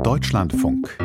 Deutschlandfunk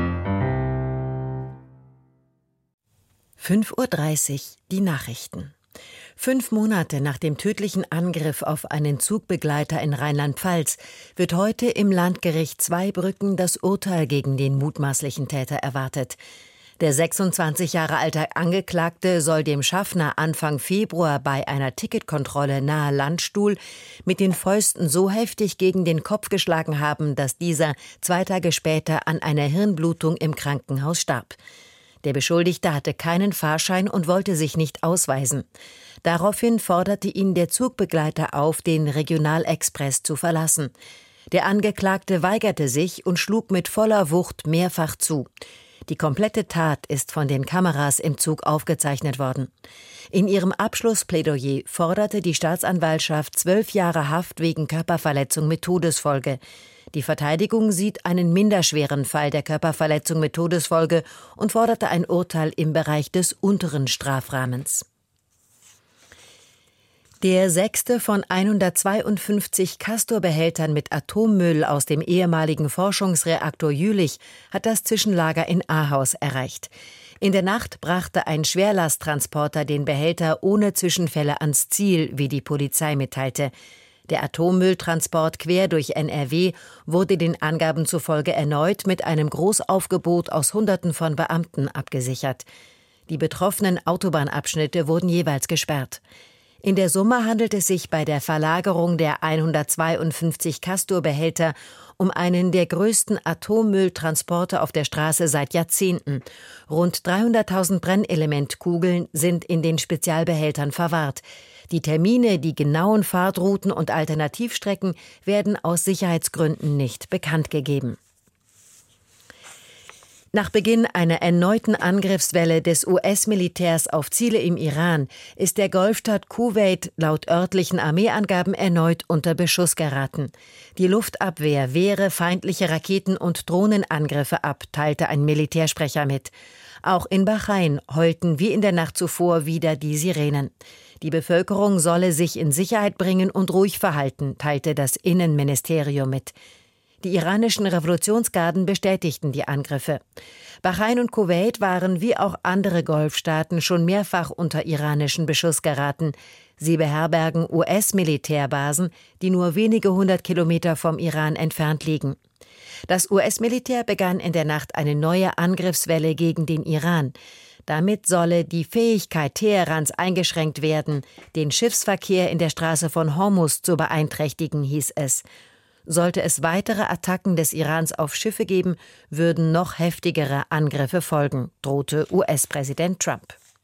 5:30 Uhr, die Nachrichten. 5 Monate nach dem tödlichen Angriff auf einen Zugbegleiter in Rheinland-Pfalz wird heute im Landgericht Zweibrücken das Urteil gegen den mutmaßlichen Täter erwartet. Der 26 Jahre alte Angeklagte soll dem Schaffner Anfang Februar bei einer Ticketkontrolle nahe Landstuhl mit den Fäusten so heftig gegen den Kopf geschlagen haben, dass dieser 2 Tage später an einer Hirnblutung im Krankenhaus starb. Der Beschuldigte hatte keinen Fahrschein und wollte sich nicht ausweisen. Daraufhin forderte ihn der Zugbegleiter auf, den Regionalexpress zu verlassen. Der Angeklagte weigerte sich und schlug mit voller Wucht mehrfach zu. Die komplette Tat ist von den Kameras im Zug aufgezeichnet worden. In ihrem Abschlussplädoyer forderte die Staatsanwaltschaft 12 Jahre Haft wegen Körperverletzung mit Todesfolge. Die Verteidigung sieht einen minderschweren Fall der Körperverletzung mit Todesfolge und forderte ein Urteil im Bereich des unteren Strafrahmens. Der 6. von 152 Castor-Behältern mit Atommüll aus dem ehemaligen Forschungsreaktor Jülich hat das Zwischenlager in Ahaus erreicht. In der Nacht brachte ein Schwerlasttransporter den Behälter ohne Zwischenfälle ans Ziel, wie die Polizei mitteilte. Der Atommülltransport quer durch NRW wurde den Angaben zufolge erneut mit einem Großaufgebot aus Hunderten von Beamten abgesichert. Die betroffenen Autobahnabschnitte wurden jeweils gesperrt. In der Summe handelt es sich bei der Verlagerung der 152 Castor-Behälter um einen der größten Atommülltransporte auf der Straße seit Jahrzehnten. Rund 300.000 Brennelementkugeln sind in den Spezialbehältern verwahrt. Die Termine, die genauen Fahrtrouten und Alternativstrecken werden aus Sicherheitsgründen nicht bekannt gegeben. Nach Beginn einer erneuten Angriffswelle des US-Militärs auf Ziele im Iran ist der Golfstaat Kuwait laut örtlichen Armeeangaben erneut unter Beschuss geraten. Die Luftabwehr wehre feindliche Raketen- und Drohnenangriffe ab, teilte ein Militärsprecher mit. Auch in Bahrain heulten wie in der Nacht zuvor wieder die Sirenen. Die Bevölkerung solle sich in Sicherheit bringen und ruhig verhalten, teilte das Innenministerium mit. Die iranischen Revolutionsgarden bestätigten die Angriffe. Bahrain und Kuwait waren wie auch andere Golfstaaten schon mehrfach unter iranischen Beschuss geraten. Sie beherbergen US-Militärbasen, die nur wenige 100 Kilometer vom Iran entfernt liegen. Das US-Militär begann in der Nacht eine neue Angriffswelle gegen den Iran. Damit solle die Fähigkeit Teherans eingeschränkt werden, den Schiffsverkehr in der Straße von Hormuz zu beeinträchtigen, hieß es. Sollte es weitere Attacken des Irans auf Schiffe geben, würden noch heftigere Angriffe folgen, drohte US-Präsident Trump.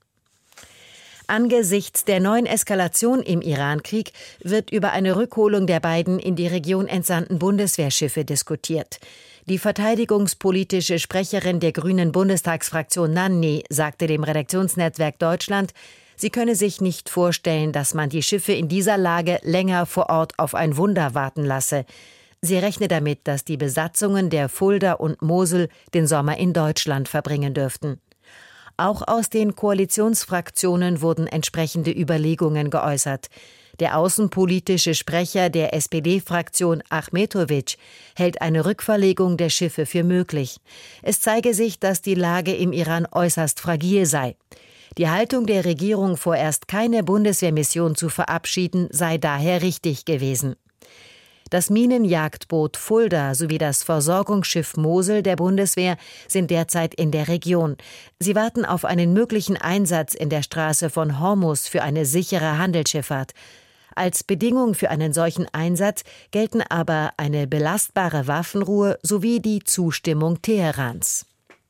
Angesichts der neuen Eskalation im Irankrieg wird über eine Rückholung der beiden in die Region entsandten Bundeswehrschiffe diskutiert. Die verteidigungspolitische Sprecherin der Grünen Bundestagsfraktion Nanni sagte dem Redaktionsnetzwerk Deutschland, sie könne sich nicht vorstellen, dass man die Schiffe in dieser Lage länger vor Ort auf ein Wunder warten lasse. Sie rechne damit, dass die Besatzungen der Fulda und Mosel den Sommer in Deutschland verbringen dürften. Auch aus den Koalitionsfraktionen wurden entsprechende Überlegungen geäußert. Der außenpolitische Sprecher der SPD-Fraktion Achmetovic hält eine Rückverlegung der Schiffe für möglich. Es zeige sich, dass die Lage im Iran äußerst fragil sei. Die Haltung der Regierung, vorerst keine Bundeswehrmission zu verabschieden, sei daher richtig gewesen. Das Minenjagdboot Fulda sowie das Versorgungsschiff Mosel der Bundeswehr sind derzeit in der Region. Sie warten auf einen möglichen Einsatz in der Straße von Hormuz für eine sichere Handelsschifffahrt. Als Bedingung für einen solchen Einsatz gelten aber eine belastbare Waffenruhe sowie die Zustimmung Teherans.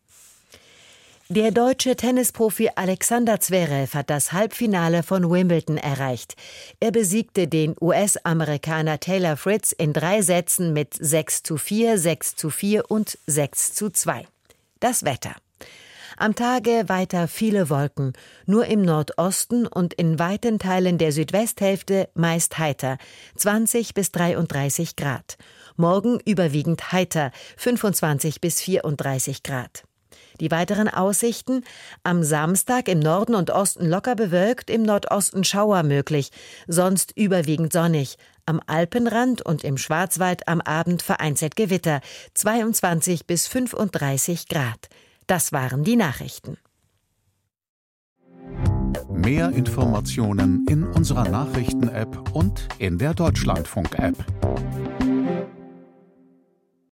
Der deutsche Tennisprofi Alexander Zverev hat das Halbfinale von Wimbledon erreicht. Er besiegte den US-Amerikaner Taylor Fritz in 3 Sätzen mit 6:4, 6:4 und 6:2. Das Wetter. Am Tage weiter viele Wolken, nur im Nordosten und in weiten Teilen der Südwesthälfte meist heiter, 20 bis 33 Grad. Morgen überwiegend heiter, 25 bis 34 Grad. Die weiteren Aussichten: am Samstag im Norden und Osten locker bewölkt, im Nordosten Schauer möglich, sonst überwiegend sonnig. Am Alpenrand und im Schwarzwald am Abend vereinzelt Gewitter, 22 bis 35 Grad. Das waren die Nachrichten. Mehr Informationen in unserer Nachrichten-App und in der Deutschlandfunk-App.